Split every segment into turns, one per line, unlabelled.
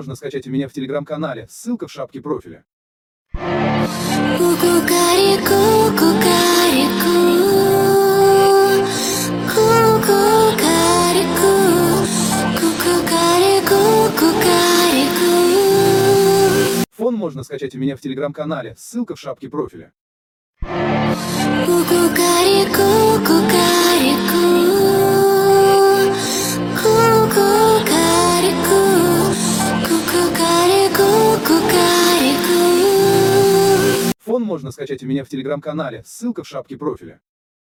можно скачать у меня в телеграм-канале, ссылка в шапке профиля.
Кукареку, кукареку, кукареку, кукареку, кукареку.
Фон можно скачать у меня в телеграм-канале, ссылка в шапке профиля.
Кукареку, кукареку, кукареку, кукареку, кукареку.
Фон можно скачать у меня в телеграм-канале, ссылка в шапке профиля.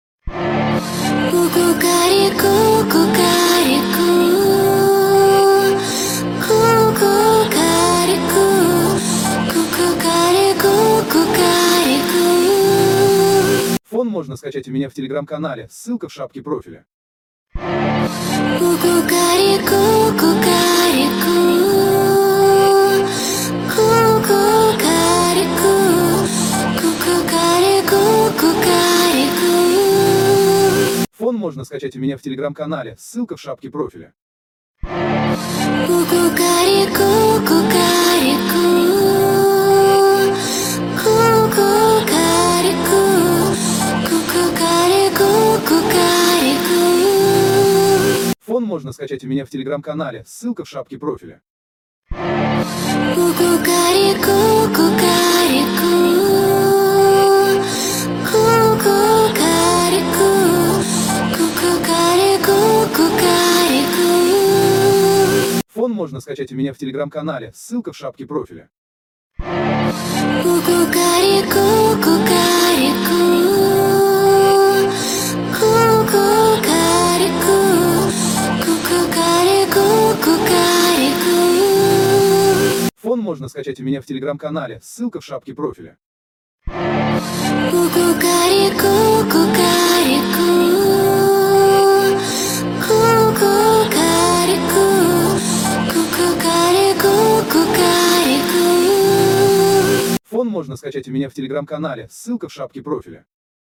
Кукареку, кукареку, кукареку, кукареку, кукареку.
Фон можно скачать у меня в телеграм-канале, ссылка в шапке профиля.
Кукареку, кукареку, кукареку, кукареку, кукареку.
Фон можно скачать у меня в телеграм-канале, ссылка в шапке профиля.
Кукареку, кукареку, кукареку, кукареку, кукареку.
Фон можно скачать у меня в телеграм-канале, ссылка в шапке профиля.
Кукареку, кукареку, кукареку, кукареку, кукареку.
Фон можно скачать у меня в телеграм-канале, ссылка в шапке профиля.
Кукареку, кукареку, кукареку, кукареку, кукареку.
Фон можно скачать у меня в телеграм-канале, ссылка в шапке профиля.
Кукареку, кукареку, кукареку, кукареку, кукареку.
Фон можно скачать у меня в телеграм-канале, ссылка в шапке профиля.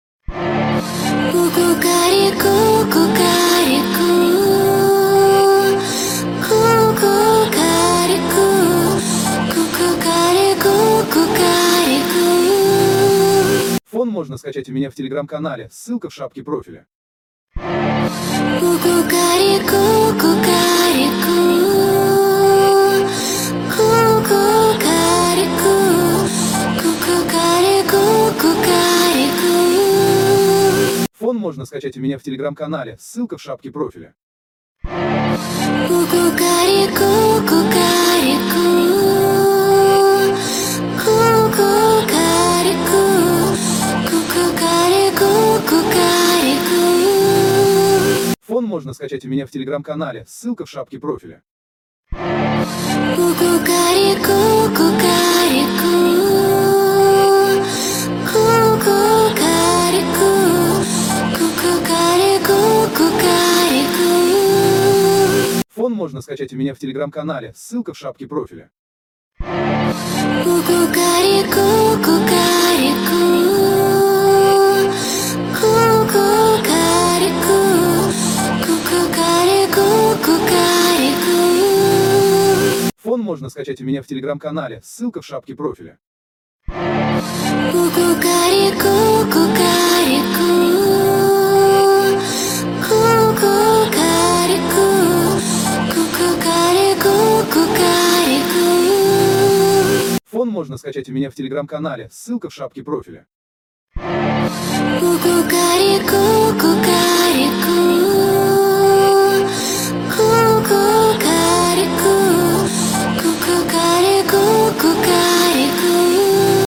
Кукареку, кукареку, кукареку, кукареку, кукареку.
Фон можно скачать у меня в телеграм-канале, ссылка в шапке профиля.
Кукареку, кукареку, кукареку, кукареку, кукареку.
Фон можно скачать у меня в телеграм-канале, ссылка в шапке профиля.
Кукареку, кукареку, кукареку, кукареку, кукареку.
Фон можно скачать у меня в телеграм-канале, ссылка в шапке профиля.
Кукареку, кукареку, кукареку, кукареку, кукареку.
Фон можно скачать у меня в телеграм-канале, ссылка в шапке профиля.
Кукареку, кукареку, кукареку, кукареку, кукареку.
Фон можно скачать у меня в телеграм-канале, ссылка в шапке профиля.
Кукареку, кукареку, кукареку, кукареку, кукареку.
Фон можно скачать у меня в телеграм-канале, ссылка в шапке профиля.
Кукареку, кукареку.